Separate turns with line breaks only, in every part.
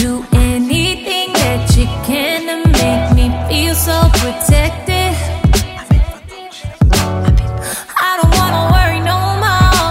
Do anything that you can to make me feel so protected. I don't wanna worry no more.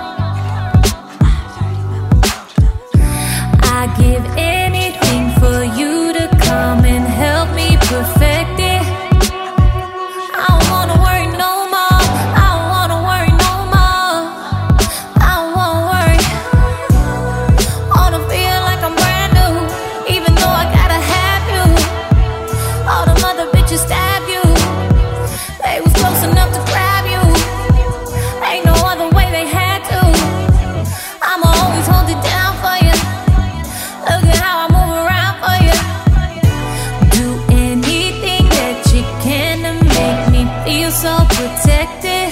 I give anything for you to come and help me perfect it. I don't wanna worry no more. I don't wanna worry no more. I don't wanna worry. Wanna feel like I'm brand new, even though I gotta have you. All them other bitches stab you. They was close enough to grab you. Ain't no other way they had to. I'ma always hold it down for you. Look at how I move around for you. Do anything that you can to make me feel so protected.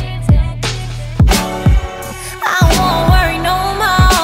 I don't wanna worry no more.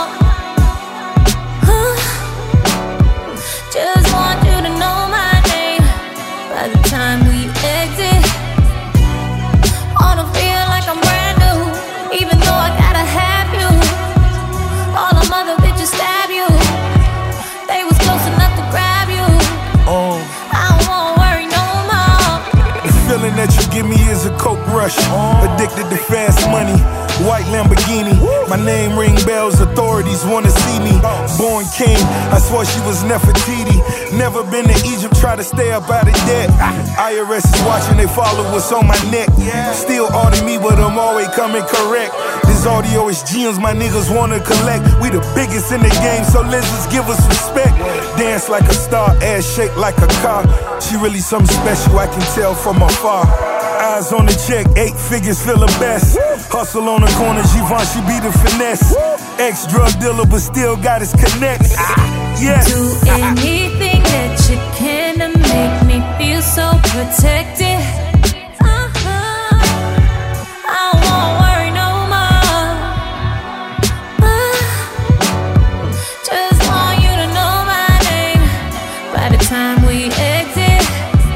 Just want you to know my name by the time we exit. Wanna feel like I'm brand new, even though I gotta have you. All them other bitches stab you. They was close enough to grab you. I don't wanna worry no more.
The feeling that you give me is a coke rush. Addicted to fast money, white Lamborghini. My name ring bells, authorities wanna see me. Born king, I swore she was Nefertiti. Never been to Egypt, try to stay up out of debt. IRS is watching, they follow what's on my neck. Still audit me, but I'm always coming correct. This audio is gems my niggas wanna collect. We the biggest in the game, so let's just give us respect. Dance like a star, ass shake like a car. She really something special, I can tell from afar. Eyes on the check, 8 figures feel the best. Hustle on the corner, Givenchy be the finesse. Ex-drug dealer, but still got his connects. Yes.
Do anything that you can to make me feel so protected. I don't wanna worry no more. Just want you to know my name by the time we exit.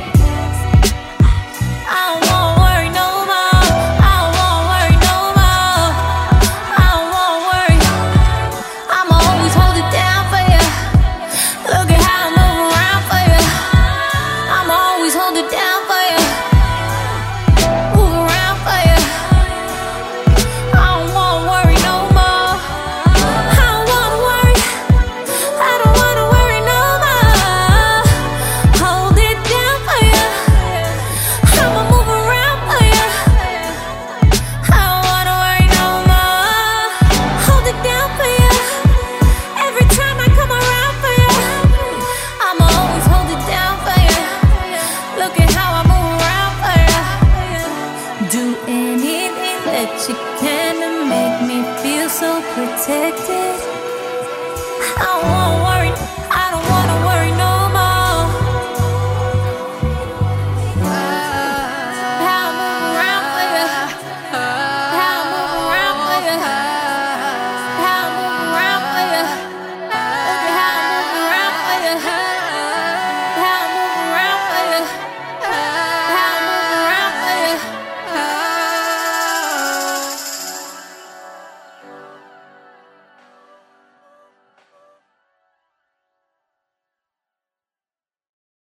I don't wanna worry no more. I don't wanna worry no more. I don't wanna worry. I'ma always hold it down for you. Look at how I move around for you. I'ma always hold it down for you. Move around for you. I don't wanna worry no more. I don't wanna worry. I don't wanna worry no more. Hold it down for you. I'ma move around for you. I don't wanna worry no more. Hold it down for you. Every time I come around for you, I'ma always hold it down for you. Look at how I move around for you. Do anything that you can to make me feel so protected.